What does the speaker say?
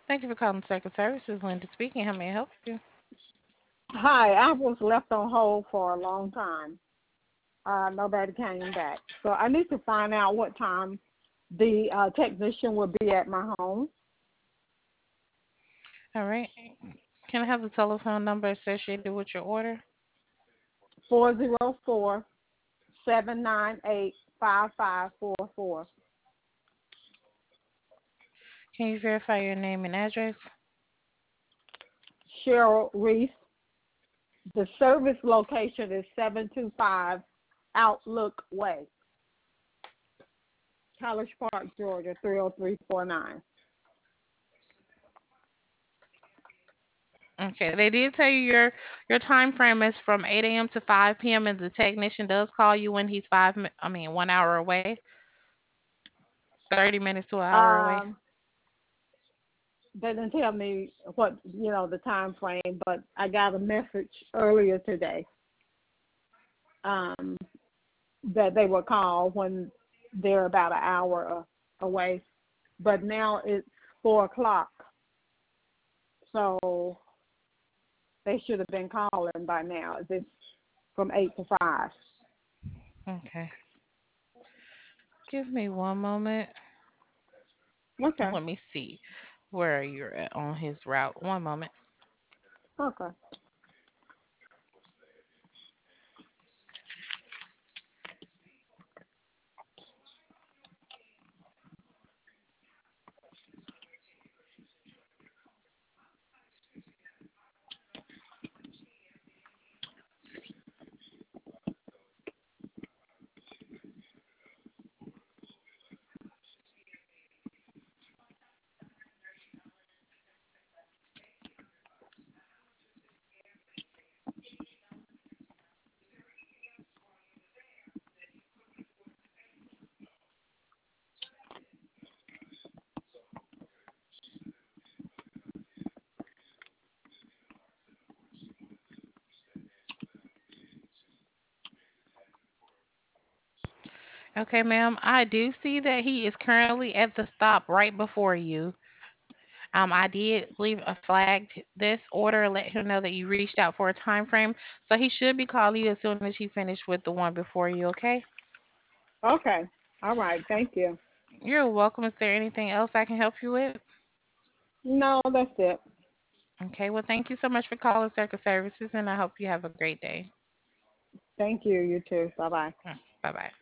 Thank you for calling Circuit Services. Linda speaking. How may I help you? Hi, I was left on hold for a long time. Nobody came back. So I need to find out what time the technician will be at my home. All right. Can I have the telephone number associated with your order? 404-798-5544. Can you verify your name and address? Cheryl Reese. The service location is 725 Outlook Way, College Park, Georgia, 30349. Okay. They did tell you your time frame is from 8 a.m. to 5 p.m. and the technician does call you when he's 1 hour away, 30 minutes to an hour away. Um, they didn't tell me what, the time frame, but I got a message earlier today um, that they will call when they're about an hour away. But now it's 4 o'clock, so they should have been calling by now. It's from 8 to 5. Okay. Give me one moment. Okay. Let me see where you're at on his route. One moment. Okay. Okay, ma'am. I do see that he is currently at the stop right before you. I did leave a flagged this order, let him know that you reached out for a time frame, so he should be calling you as soon as he finished with the one before you. Okay. Okay. All right. Thank you. You're welcome. Is there anything else I can help you with? No, that's it. Okay. Well, thank you so much for calling Circuit Services, and I hope you have a great day. Thank you. You too. Bye-bye. Bye bye.